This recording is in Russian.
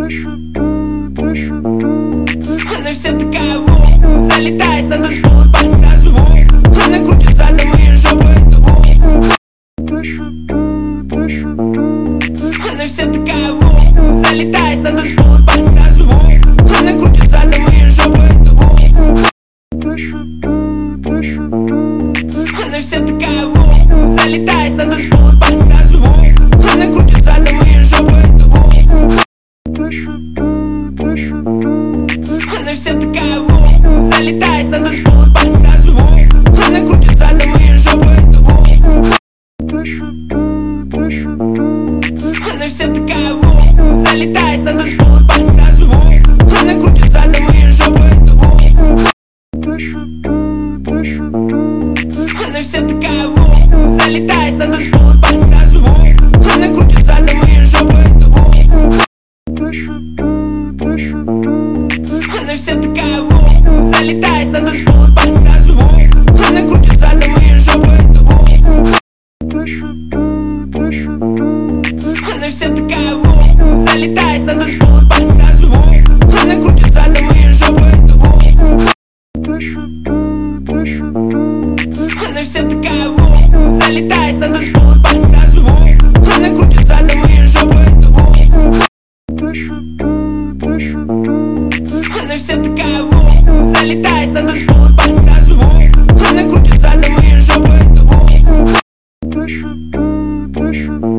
Она вся такая ву, залетает на танцпол и пальцы сразу ву. Она крутит задом и жопу эту ву. Она вся такая ву, залетает на танцпол и пальцы сразу ву. Она крутит задом и жопу эту ву. Она вся такая ву, залетает на танцпол и пальцы сразу ву. Она крутит задом и жопу эту ву. Она вся такая ву, залетает на танцпол и пальцы сразу ву. Она крутит задом и жопу эту ву. Она вся такая ву, залетает на танцпол и пальцы сразу ву. Она крутит задом и жопу эту ву. Она вся такая ву, залетает на танцпол и пальцы сразу ву. Она крутит задом и жопу эту ву. Она вся такая ву, залетает на танцпол и пальцы сразу ву. Она крутит задом и жопу эту ву. Она вся такая ву, залетает на танцпол и пальцы сразу ву. Она крутит задом и жопу эту ву. Она вся такая ву, залетает на танцпол и пальцы